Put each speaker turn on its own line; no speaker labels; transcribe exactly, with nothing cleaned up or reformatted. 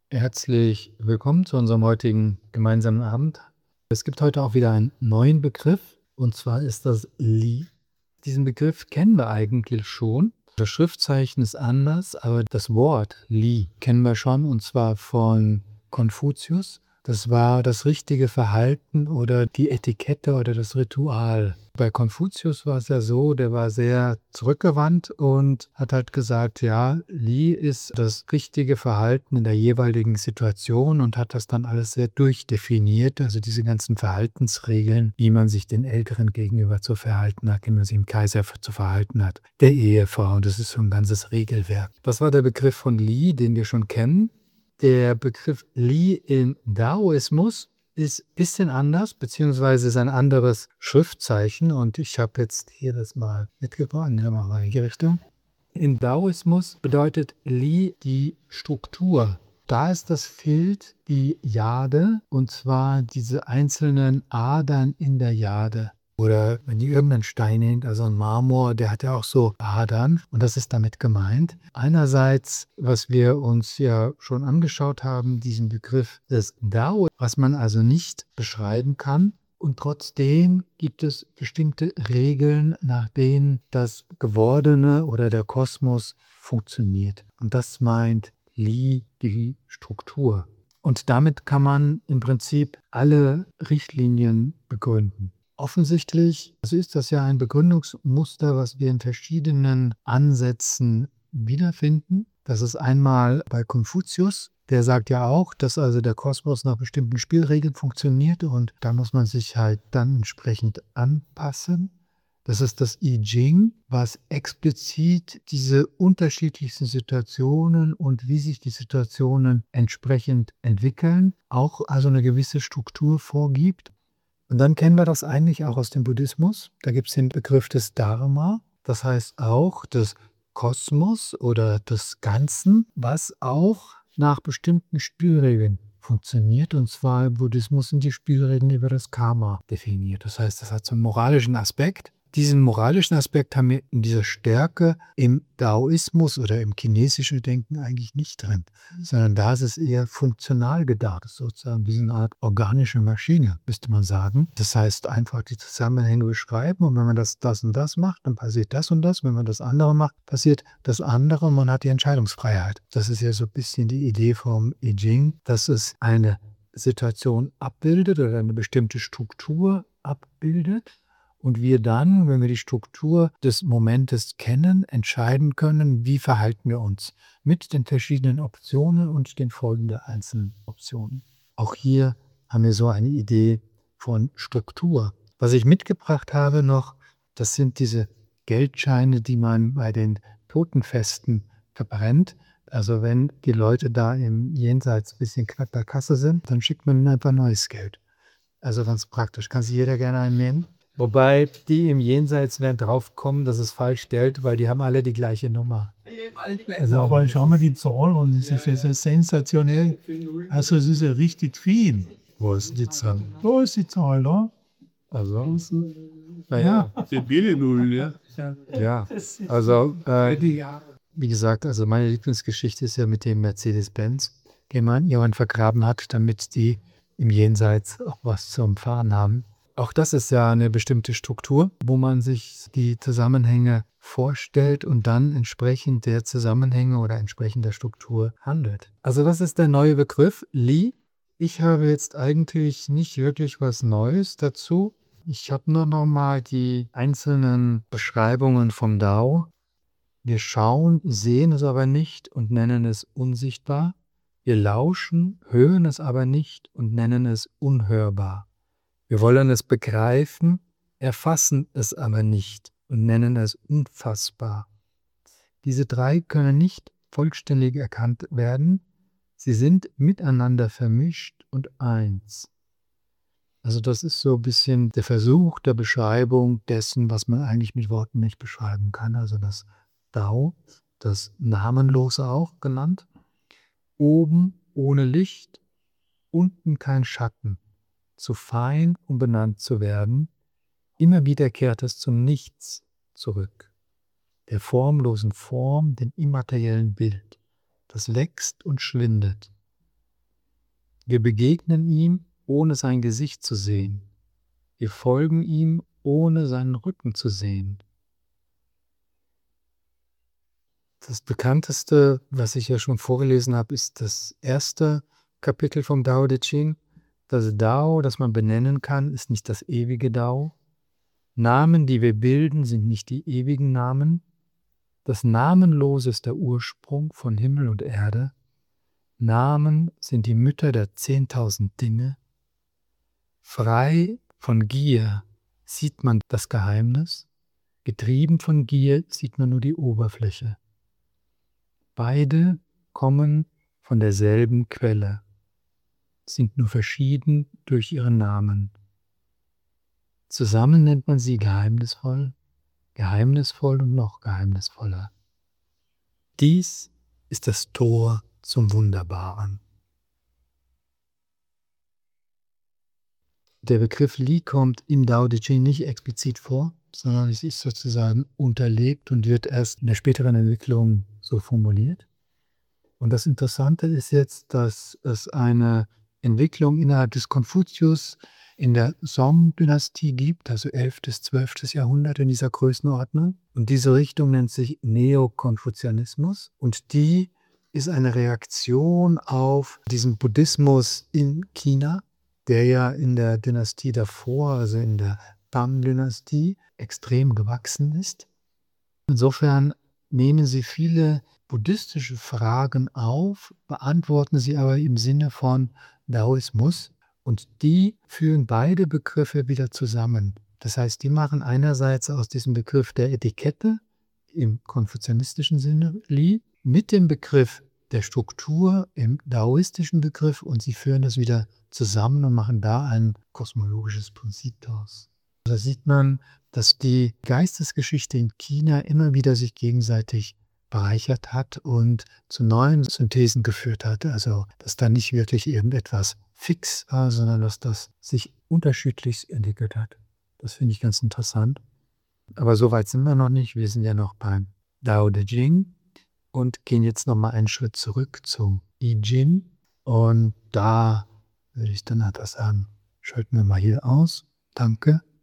Herzlich willkommen zu unserem heutigen gemeinsamen Abend. Es gibt heute auch wieder einen neuen Begriff, und zwar ist das Li. Diesen Begriff kennen wir eigentlich schon. Das Schriftzeichen ist anders, aber das Wort Li kennen wir schon, und zwar von Konfuzius. Das war das richtige Verhalten oder die Etikette oder das Ritual. Bei Konfuzius war es ja so, der war sehr zurückgewandt und hat halt gesagt, ja, Li ist das richtige Verhalten in der jeweiligen Situation, und hat das dann alles sehr durchdefiniert, also diese ganzen Verhaltensregeln, wie man sich den Älteren gegenüber zu verhalten hat, wie man sich dem Kaiser zu verhalten hat, der Ehefrau, und das ist so ein ganzes Regelwerk. Das war der Begriff von Li, den wir schon kennen. Der Begriff Li im Daoismus ist ein bisschen anders, beziehungsweise ist ein anderes Schriftzeichen, und ich habe jetzt hier das mal mitgebracht, ja, mal in die Richtung. Im Daoismus bedeutet Li die Struktur. Da ist das Feld die Jade, und zwar diese einzelnen Adern in der Jade. Oder wenn ihr irgendeinen Stein nehmt, also ein Marmor, der hat ja auch so Adern, und das ist damit gemeint. Einerseits, was wir uns ja schon angeschaut haben, diesen Begriff des Dao, was man also nicht beschreiben kann. Und trotzdem gibt es bestimmte Regeln, nach denen das Gewordene oder der Kosmos funktioniert. Und das meint Li die Struktur. Und damit kann man im Prinzip alle Richtlinien begründen. Offensichtlich also ist das ja ein Begründungsmuster, was wir in verschiedenen Ansätzen wiederfinden. Das ist einmal bei Konfuzius, der sagt ja auch, dass also der Kosmos nach bestimmten Spielregeln funktioniert, und da muss man sich halt dann entsprechend anpassen. Das ist das I Ching, was explizit diese unterschiedlichsten Situationen und wie sich die Situationen entsprechend entwickeln, auch also eine gewisse Struktur vorgibt. Und dann kennen wir das eigentlich auch aus dem Buddhismus. Da gibt es den Begriff des Dharma, das heißt auch des Kosmos oder des Ganzen, was auch nach bestimmten Spielregeln funktioniert. Und zwar im Buddhismus sind die Spielregeln über das Karma definiert. Das heißt, das hat so einen moralischen Aspekt. Diesen moralischen Aspekt haben wir in dieser Stärke im Daoismus oder im chinesischen Denken eigentlich nicht drin, sondern da ist es eher funktional gedacht, das ist sozusagen wie eine Art organische Maschine, müsste man sagen. Das heißt, einfach die Zusammenhänge beschreiben, und wenn man das, das und das macht, dann passiert das und das. Wenn man das andere macht, passiert das andere, und man hat die Entscheidungsfreiheit. Das ist ja so ein bisschen die Idee vom I Ching, dass es eine Situation abbildet oder eine bestimmte Struktur abbildet. Und wir dann, wenn wir die Struktur des Momentes kennen, entscheiden können, wie verhalten wir uns mit den verschiedenen Optionen und den Folgen der einzelnen Optionen. Auch hier haben wir so eine Idee von Struktur. Was ich mitgebracht habe noch, das sind diese Geldscheine, die man bei den Totenfesten verbrennt. Also wenn die Leute da im Jenseits ein bisschen knapp bei Kasse sind, dann schickt man ihnen einfach neues Geld. Also ganz praktisch. Kann sich jeder gerne einen nehmen. Wobei die im Jenseits werden drauf kommen, dass es falsch stellt, weil die haben alle die gleiche Nummer.
Also, aber schau mal die Zahl an, das ist ja so sensationell. Also es ist ja richtig viel.
Wo ist die Zahl?
Da ist die Zahl, da.
Also, naja.
Die Billignull, ja.
Ja, also äh, wie gesagt, also meine Lieblingsgeschichte ist ja mit dem Mercedes-Benz, den man jemand vergraben hat, damit die im Jenseits auch was zum Fahren haben. Auch das ist ja eine bestimmte Struktur, wo man sich die Zusammenhänge vorstellt und dann entsprechend der Zusammenhänge oder entsprechend der Struktur handelt. Also das ist der neue Begriff Li. Ich habe jetzt eigentlich nicht wirklich was Neues dazu. Ich habe nur noch mal die einzelnen Beschreibungen vom Dao. Wir schauen, sehen es aber nicht und nennen es unsichtbar. Wir lauschen, hören es aber nicht und nennen es unhörbar. Wir wollen es begreifen, erfassen es aber nicht und nennen es unfassbar. Diese drei können nicht vollständig erkannt werden. Sie sind miteinander vermischt und eins. Also das ist so ein bisschen der Versuch der Beschreibung dessen, was man eigentlich mit Worten nicht beschreiben kann. Also das Dao, das Namenlose auch genannt. Oben ohne Licht, unten kein Schatten. Zu fein, um benannt zu werden, immer wieder kehrt es zum Nichts zurück, der formlosen Form, dem immateriellen Bild, das wächst und schwindet, Wir begegnen ihm, ohne sein Gesicht zu sehen. Wir folgen ihm, ohne seinen Rücken zu sehen. Das bekannteste, was ich ja schon vorgelesen habe, ist das erste Kapitel vom Tao Te Ching. Das Tao, das man benennen kann, ist nicht das ewige Tao. Namen, die wir bilden, sind nicht die ewigen Namen. Das Namenlose ist der Ursprung von Himmel und Erde. Namen sind die Mütter der zehntausend Dinge. Frei von Gier sieht man das Geheimnis. Getrieben von Gier sieht man nur die Oberfläche. Beide kommen von derselben Quelle, sind nur verschieden durch ihren Namen. Zusammen nennt man sie geheimnisvoll, geheimnisvoll und noch geheimnisvoller. Dies ist das Tor zum Wunderbaren. Der Begriff Li kommt im Tao Te Ching nicht explizit vor, sondern es ist sozusagen unterlegt und wird erst in der späteren Entwicklung so formuliert. Und das Interessante ist jetzt, dass es eine Entwicklung innerhalb des Konfuzius in der Song-Dynastie gibt, also elftes, zwölftes Jahrhundert in dieser Größenordnung. Und diese Richtung nennt sich Neokonfuzianismus. Und die ist eine Reaktion auf diesen Buddhismus in China, der ja in der Dynastie davor, also in der Tang-Dynastie, extrem gewachsen ist. Insofern nehmen sie viele buddhistische Fragen auf, beantworten sie aber im Sinne von Daoismus. Und die führen beide Begriffe wieder zusammen. Das heißt, die machen einerseits aus diesem Begriff der Etikette im konfuzianistischen Sinne Li mit dem Begriff der Struktur im daoistischen Begriff und sie führen das wieder zusammen und machen da ein kosmologisches Prinzip daraus. Da sieht man, dass die Geistesgeschichte in China immer wieder sich gegenseitig bereichert hat und zu neuen Synthesen geführt hat. Also, dass da nicht wirklich irgendetwas fix war, sondern dass das sich unterschiedlich entwickelt hat. Das finde ich ganz interessant. Aber so weit sind wir noch nicht. Wir sind ja noch beim Tao Te Ching und gehen jetzt nochmal einen Schritt zurück zum I Ching. Und da würde ich dann etwas sagen, schalten wir mal hier aus. Danke.